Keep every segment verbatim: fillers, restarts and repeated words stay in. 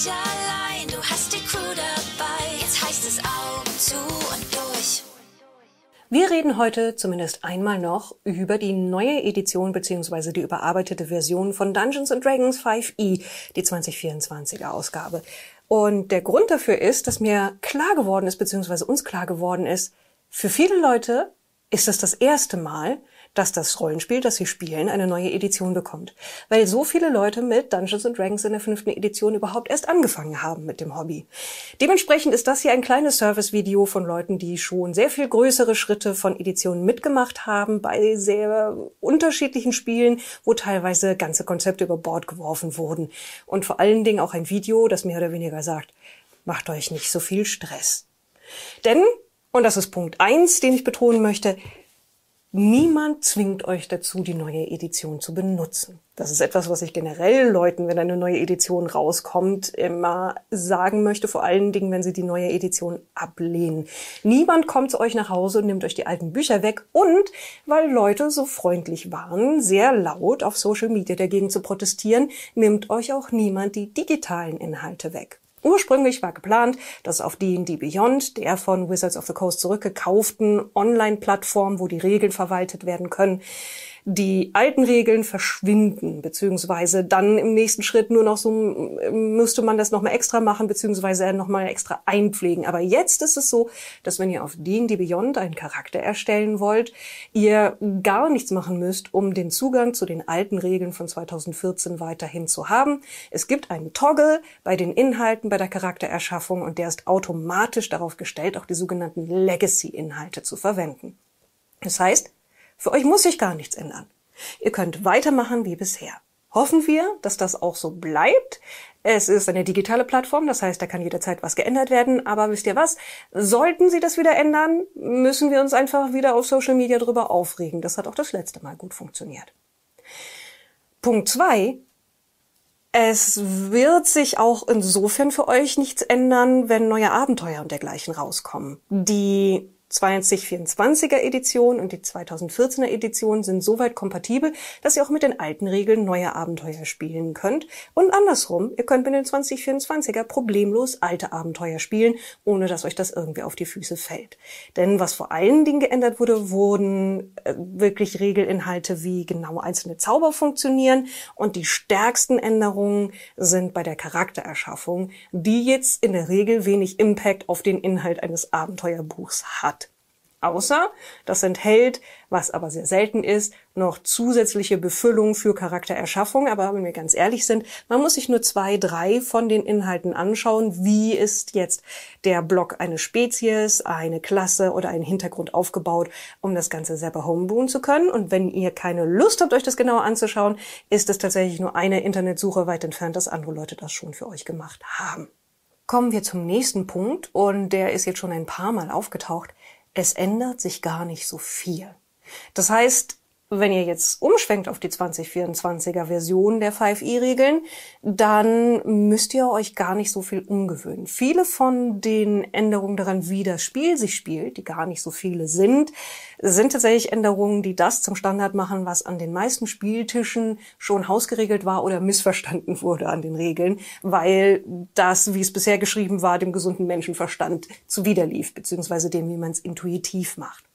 nicht allein, du hast die Crew dabei. Jetzt heißt es Augen zu und durch. Wir reden heute zumindest einmal noch über die neue Edition bzw. die überarbeitete Version von Dungeons and Dragons fünf e, die zwanzig vierundzwanziger Ausgabe. Und der Grund dafür ist, dass mir klar geworden ist, bzw. uns klar geworden ist, für viele Leute ist es das erste Mal, dass das Rollenspiel, das sie spielen, eine neue Edition bekommt. Weil so viele Leute mit Dungeons and Dragons in der fünften Edition überhaupt erst angefangen haben mit dem Hobby. Dementsprechend ist das hier ein kleines Service-Video von Leuten, die schon sehr viel größere Schritte von Editionen mitgemacht haben, bei sehr unterschiedlichen Spielen, wo teilweise ganze Konzepte über Bord geworfen wurden. Und vor allen Dingen auch ein Video, das mehr oder weniger sagt, macht euch nicht so viel Stress. Denn, und das ist Punkt eins, den ich betonen möchte, niemand zwingt euch dazu, die neue Edition zu benutzen. Das ist etwas, was ich generell Leuten, wenn eine neue Edition rauskommt, immer sagen möchte, vor allen Dingen, wenn sie die neue Edition ablehnen. Niemand kommt zu euch nach Hause und nimmt euch die alten Bücher weg. Und weil Leute so freundlich waren, sehr laut auf Social Media dagegen zu protestieren, nimmt euch auch niemand die digitalen Inhalte weg. Ursprünglich war geplant, dass auf D and D Beyond, der von Wizards of the Coast zurückgekauften Online-Plattform, wo die Regeln verwaltet werden können, die alten Regeln verschwinden, beziehungsweise dann im nächsten Schritt nur noch so, müsste man das nochmal extra machen, beziehungsweise nochmal extra einpflegen. Aber jetzt ist es so, dass wenn ihr auf D and D Beyond einen Charakter erstellen wollt, ihr gar nichts machen müsst, um den Zugang zu den alten Regeln von zweitausendvierzehn weiterhin zu haben. Es gibt einen Toggle bei den Inhalten, bei der Charaktererschaffung und der ist automatisch darauf gestellt, auch die sogenannten Legacy-Inhalte zu verwenden. Das heißt, für euch muss sich gar nichts ändern. Ihr könnt weitermachen wie bisher. Hoffen wir, dass das auch so bleibt. Es ist eine digitale Plattform, das heißt, da kann jederzeit was geändert werden. Aber wisst ihr was? Sollten sie das wieder ändern, müssen wir uns einfach wieder auf Social Media drüber aufregen. Das hat auch das letzte Mal gut funktioniert. Punkt zwei. Es wird sich auch insofern für euch nichts ändern, wenn neue Abenteuer und dergleichen rauskommen. Die zwanzig vierundzwanziger Edition und die zweitausendvierzehner Edition sind soweit kompatibel, dass ihr auch mit den alten Regeln neue Abenteuer spielen könnt. Und andersrum, ihr könnt mit den zwanzig vierundzwanziger problemlos alte Abenteuer spielen, ohne dass euch das irgendwie auf die Füße fällt. Denn was vor allen Dingen geändert wurde, wurden äh, wirklich Regelinhalte, wie genau einzelne Zauber funktionieren. Und die stärksten Änderungen sind bei der Charaktererschaffung, die jetzt in der Regel wenig Impact auf den Inhalt eines Abenteuerbuchs hat. Außer, das enthält, was aber sehr selten ist, noch zusätzliche Befüllung für Charaktererschaffung. Aber wenn wir ganz ehrlich sind, man muss sich nur zwei, drei von den Inhalten anschauen. Wie ist jetzt der Block eine Spezies, eine Klasse oder ein Hintergrund aufgebaut, um das Ganze selber homebrewen zu können. Und wenn ihr keine Lust habt, euch das genauer anzuschauen, ist es tatsächlich nur eine Internetsuche weit entfernt, dass andere Leute das schon für euch gemacht haben. Kommen wir zum nächsten Punkt und der ist jetzt schon ein paar Mal aufgetaucht. Es ändert sich gar nicht so viel. Das heißt, wenn ihr jetzt umschwenkt auf die zwanzig vierundzwanziger Version der fünf e-Regeln, dann müsst ihr euch gar nicht so viel umgewöhnen. Viele von den Änderungen daran, wie das Spiel sich spielt, die gar nicht so viele sind, sind tatsächlich Änderungen, die das zum Standard machen, was an den meisten Spieltischen schon hausgeregelt war oder missverstanden wurde an den Regeln, weil das, wie es bisher geschrieben war, dem gesunden Menschenverstand zuwiderlief, beziehungsweise dem, wie man es intuitiv macht.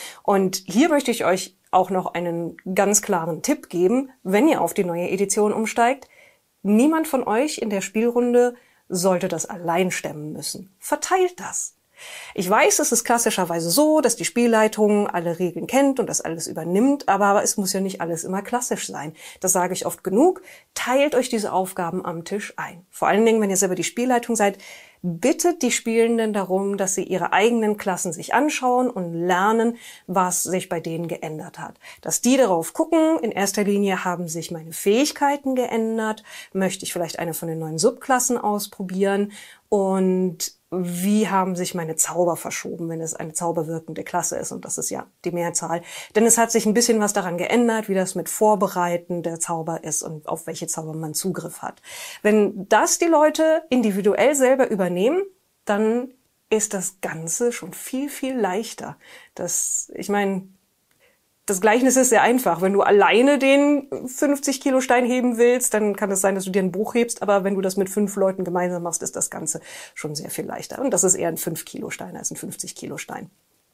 Und hier möchte ich euch auch noch einen ganz klaren Tipp geben, wenn ihr auf die neue Edition umsteigt. Niemand von euch in der Spielrunde sollte das allein stemmen müssen. Verteilt das. Ich weiß, es ist klassischerweise so, dass die Spielleitung alle Regeln kennt und das alles übernimmt, aber es muss ja nicht alles immer klassisch sein. Das sage ich oft genug. Teilt euch diese Aufgaben am Tisch ein. Vor allen Dingen, wenn ihr selber die Spielleitung seid, bittet die Spielenden darum, dass sie ihre eigenen Klassen sich anschauen und lernen, was sich bei denen geändert hat. Dass die darauf gucken, in erster Linie haben sich meine Fähigkeiten geändert, möchte ich vielleicht eine von den neuen Subklassen ausprobieren und wie haben sich meine Zauber verschoben, wenn es eine zauberwirkende Klasse ist, und das ist ja die Mehrzahl. Denn es hat sich ein bisschen was daran geändert, wie das mit Vorbereiten der Zauber ist und auf welche Zauber man Zugriff hat. Wenn das die Leute individuell selber übernehmen, dann ist das Ganze schon viel, viel leichter. Das, ich meine, das Gleichnis ist sehr einfach. Wenn du alleine den fünfzig Kilo Stein heben willst, dann kann es sein, dass du dir ein Buch hebst. Aber wenn du das mit fünf Leuten gemeinsam machst, ist das Ganze schon sehr viel leichter. Und das ist eher ein fünf Kilo Stein als ein fünfzig Kilo Stein.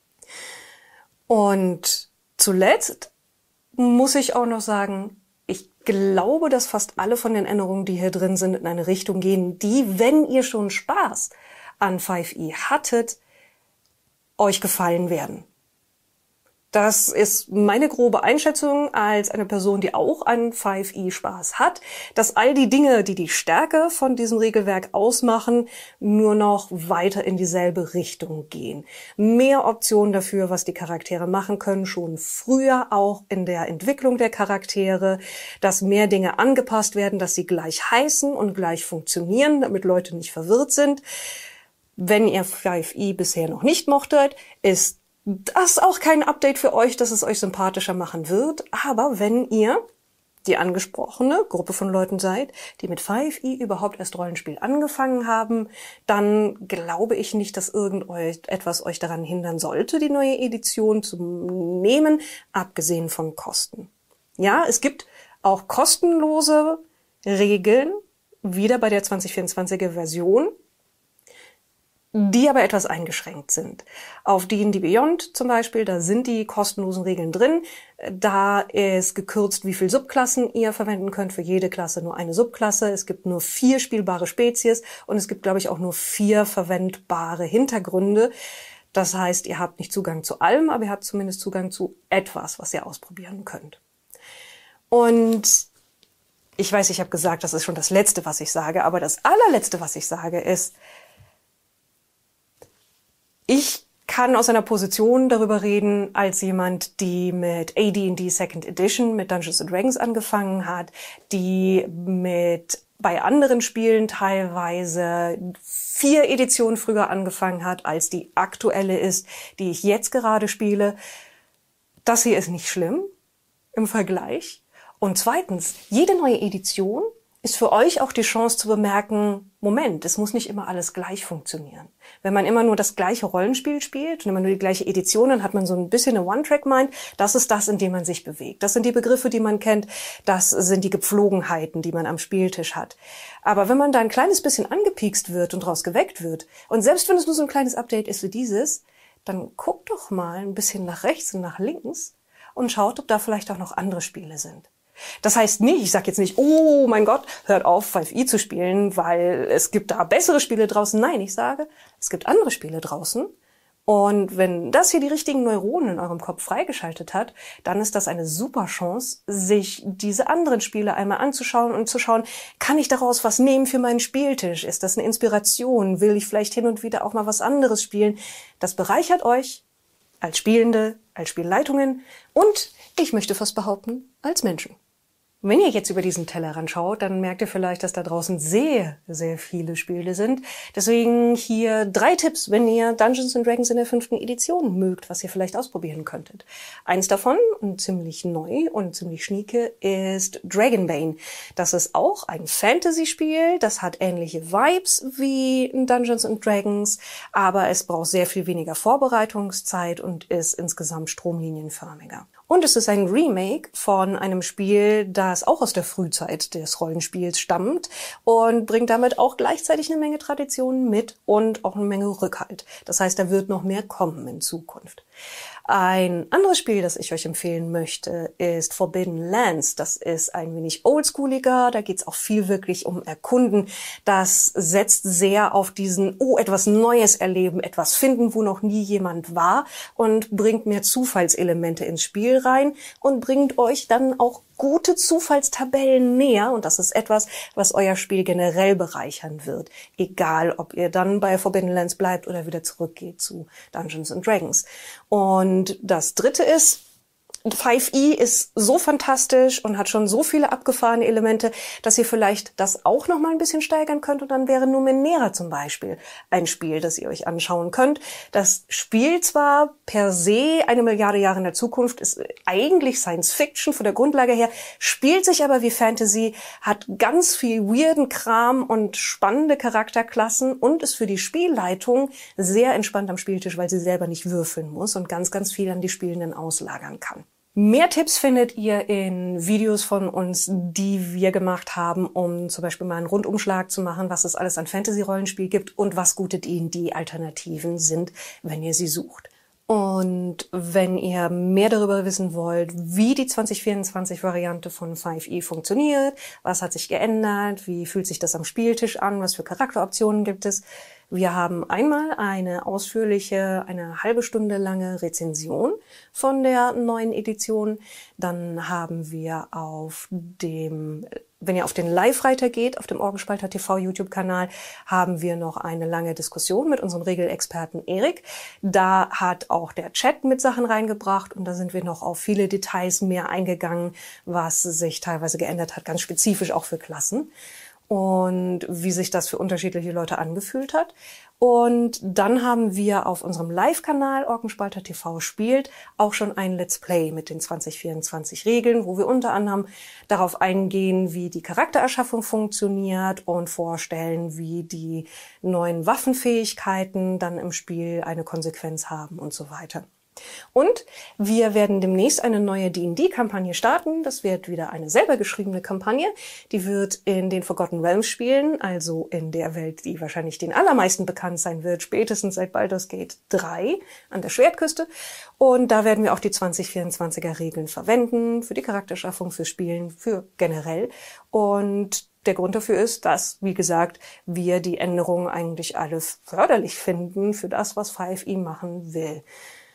Und zuletzt muss ich auch noch sagen, ich glaube, dass fast alle von den Änderungen, die hier drin sind, in eine Richtung gehen, die, wenn ihr schon Spaß an fünf i hattet, euch gefallen werden. Das ist meine grobe Einschätzung als eine Person, die auch an fünf i Spaß hat, dass all die Dinge, die die Stärke von diesem Regelwerk ausmachen, nur noch weiter in dieselbe Richtung gehen. Mehr Optionen dafür, was die Charaktere machen können, schon früher auch in der Entwicklung der Charaktere, dass mehr Dinge angepasst werden, dass sie gleich heißen und gleich funktionieren, damit Leute nicht verwirrt sind. Wenn ihr fünf i bisher noch nicht mochtet, ist das auch kein Update für euch, dass es euch sympathischer machen wird. Aber wenn ihr die angesprochene Gruppe von Leuten seid, die mit fünf i überhaupt erst Rollenspiel angefangen haben, dann glaube ich nicht, dass irgendetwas euch daran hindern sollte, die neue Edition zu nehmen, abgesehen von Kosten. Ja, es gibt auch kostenlose Regeln, wieder bei der zwanzig vierundzwanziger Version, die aber etwas eingeschränkt sind. Auf D und D Beyond zum Beispiel, da sind die kostenlosen Regeln drin. Da ist gekürzt, wie viel Subklassen ihr verwenden könnt. Für jede Klasse nur eine Subklasse. Es gibt nur vier spielbare Spezies und es gibt, glaube ich, auch nur vier verwendbare Hintergründe. Das heißt, ihr habt nicht Zugang zu allem, aber ihr habt zumindest Zugang zu etwas, was ihr ausprobieren könnt. Und ich weiß, ich habe gesagt, das ist schon das Letzte, was ich sage, aber das allerletzte, was ich sage, ist, ich kann aus einer Position darüber reden, als jemand, die mit A D und D Second Edition, mit Dungeons and Dragons angefangen hat, die mit bei anderen Spielen teilweise vier Editionen früher angefangen hat, als die aktuelle ist, die ich jetzt gerade spiele. Das hier ist nicht schlimm im Vergleich. Und zweitens, jede neue Edition ist für euch auch die Chance zu bemerken, Moment, es muss nicht immer alles gleich funktionieren. Wenn man immer nur das gleiche Rollenspiel spielt und immer nur die gleiche Edition, dann hat man so ein bisschen eine One-Track-Mind. Das ist das, in dem man sich bewegt. Das sind die Begriffe, die man kennt. Das sind die Gepflogenheiten, die man am Spieltisch hat. Aber wenn man da ein kleines bisschen angepiekst wird und draus geweckt wird, und selbst wenn es nur so ein kleines Update ist wie dieses, dann guckt doch mal ein bisschen nach rechts und nach links und schaut, ob da vielleicht auch noch andere Spiele sind. Das heißt nicht, ich sage jetzt nicht, oh mein Gott, hört auf, fünf i zu spielen, weil es gibt da bessere Spiele draußen. Nein, ich sage, es gibt andere Spiele draußen. Und wenn das hier die richtigen Neuronen in eurem Kopf freigeschaltet hat, dann ist das eine super Chance, sich diese anderen Spiele einmal anzuschauen und zu schauen, kann ich daraus was nehmen für meinen Spieltisch? Ist das eine Inspiration? Will ich vielleicht hin und wieder auch mal was anderes spielen? Das bereichert euch als Spielende, als Spielleitungen und, ich möchte fast behaupten, als Menschen. Wenn ihr jetzt über diesen Tellerrand schaut, dann merkt ihr vielleicht, dass da draußen sehr, sehr viele Spiele sind. Deswegen hier drei Tipps, wenn ihr Dungeons and Dragons in der fünften Edition mögt, was ihr vielleicht ausprobieren könntet. Eins davon, und ziemlich neu und ziemlich schnieke, ist Dragonbane. Das ist auch ein Fantasy-Spiel, das hat ähnliche Vibes wie Dungeons and Dragons, aber es braucht sehr viel weniger Vorbereitungszeit und ist insgesamt stromlinienförmiger. Und es ist ein Remake von einem Spiel, das auch aus der Frühzeit des Rollenspiels stammt und bringt damit auch gleichzeitig eine Menge Traditionen mit und auch eine Menge Rückhalt. Das heißt, da wird noch mehr kommen in Zukunft. Ein anderes Spiel, das ich euch empfehlen möchte, ist Forbidden Lands. Das ist ein wenig oldschooliger, da geht es auch viel wirklich um Erkunden. Das setzt sehr auf diesen, oh, etwas Neues erleben, etwas finden, wo noch nie jemand war und bringt mehr Zufallselemente ins Spiel rein und bringt euch dann auch gute Zufallstabellen näher. Und das ist etwas, was euer Spiel generell bereichern wird. Egal, ob ihr dann bei Forbidden Lands bleibt oder wieder zurückgeht zu Dungeons and Dragons. Und das dritte ist, fünf i ist so fantastisch und hat schon so viele abgefahrene Elemente, dass ihr vielleicht das auch noch mal ein bisschen steigern könnt. Und dann wäre Numenera zum Beispiel ein Spiel, das ihr euch anschauen könnt. Das Spiel zwar per se eine Milliarde Jahre in der Zukunft, ist eigentlich Science Fiction von der Grundlage her, spielt sich aber wie Fantasy, hat ganz viel weirden Kram und spannende Charakterklassen und ist für die Spielleitung sehr entspannt am Spieltisch, weil sie selber nicht würfeln muss und ganz, ganz viel an die Spielenden auslagern kann. Mehr Tipps findet ihr in Videos von uns, die wir gemacht haben, um zum Beispiel mal einen Rundumschlag zu machen, was es alles an Fantasy-Rollenspiel gibt und was gute D und D-Alternativen sind, wenn ihr sie sucht. Und wenn ihr mehr darüber wissen wollt, wie die zwanzig vierundzwanzig-Variante von fünf e funktioniert, was hat sich geändert, wie fühlt sich das am Spieltisch an, was für Charakteroptionen gibt es, wir haben einmal eine ausführliche, eine halbe Stunde lange Rezension von der neuen Edition. Dann haben wir auf dem, wenn ihr auf den Live-Reiter geht, auf dem Orgenspalter T V YouTube-Kanal, haben wir noch eine lange Diskussion mit unserem Regelexperten Erik. Da hat auch der Chat mit Sachen reingebracht und da sind wir noch auf viele Details mehr eingegangen, was sich teilweise geändert hat, ganz spezifisch auch für Klassen. Und wie sich das für unterschiedliche Leute angefühlt hat. Und dann haben wir auf unserem Live-Kanal Orgenspalter T V spielt auch schon ein Let's Play mit den zwanzig vierundzwanzig Regeln, wo wir unter anderem darauf eingehen, wie die Charaktererschaffung funktioniert und vorstellen, wie die neuen Waffenfähigkeiten dann im Spiel eine Konsequenz haben und so weiter. Und wir werden demnächst eine neue D und D-Kampagne starten. Das wird wieder eine selber geschriebene Kampagne. Die wird in den Forgotten Realms spielen, also in der Welt, die wahrscheinlich den allermeisten bekannt sein wird, spätestens seit Baldur's Gate drei an der Schwertküste. Und da werden wir auch die zwanzig vierundzwanziger Regeln verwenden, für die Charakterschaffung, fürs Spielen, für generell. Und der Grund dafür ist, dass, wie gesagt, wir die Änderungen eigentlich alle förderlich finden für das, was fünf e machen will.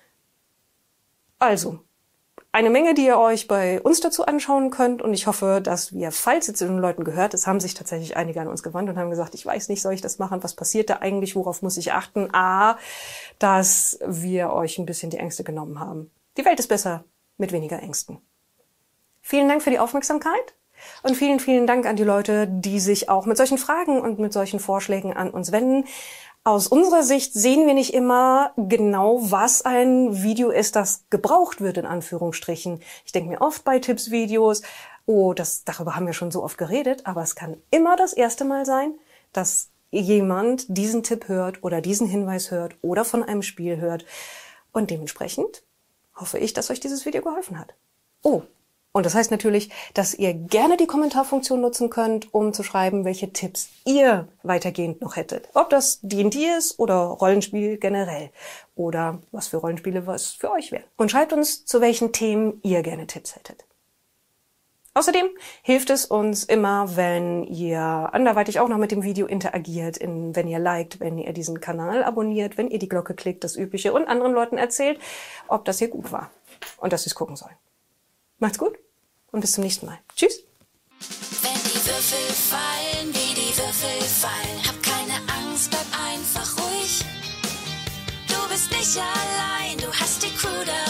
Also, eine Menge, die ihr euch bei uns dazu anschauen könnt und ich hoffe, dass wir, falls jetzt den Leuten gehört, es haben sich tatsächlich einige an uns gewandt und haben gesagt, ich weiß nicht, soll ich das machen, was passiert da eigentlich, worauf muss ich achten? A, dass wir euch ein bisschen die Ängste genommen haben. Die Welt ist besser mit weniger Ängsten. Vielen Dank für die Aufmerksamkeit und vielen, vielen Dank an die Leute, die sich auch mit solchen Fragen und mit solchen Vorschlägen an uns wenden. Aus unserer Sicht sehen wir nicht immer genau, was ein Video ist, das gebraucht wird, in Anführungsstrichen. Ich denke mir oft bei Tippsvideos, oh, das, darüber haben wir schon so oft geredet, aber es kann immer das erste Mal sein, dass jemand diesen Tipp hört oder diesen Hinweis hört oder von einem Spiel hört. Und dementsprechend hoffe ich, dass euch dieses Video geholfen hat. Oh, und das heißt natürlich, dass ihr gerne die Kommentarfunktion nutzen könnt, um zu schreiben, welche Tipps ihr weitergehend noch hättet. Ob das D und D ist oder Rollenspiel generell. Oder was für Rollenspiele was für euch wären. Und schreibt uns, zu welchen Themen ihr gerne Tipps hättet. Außerdem hilft es uns immer, wenn ihr anderweitig auch noch mit dem Video interagiert, in, wenn ihr liked, wenn ihr diesen Kanal abonniert, wenn ihr die Glocke klickt, das Übliche und anderen Leuten erzählt, ob das hier gut war und dass sie es gucken sollen. Macht's gut und bis zum nächsten Mal. Tschüss. Wenn die Würfel fallen, wie die Würfel fallen, hab keine Angst, bleib einfach ruhig. Du bist nicht allein, du hast die Crew da.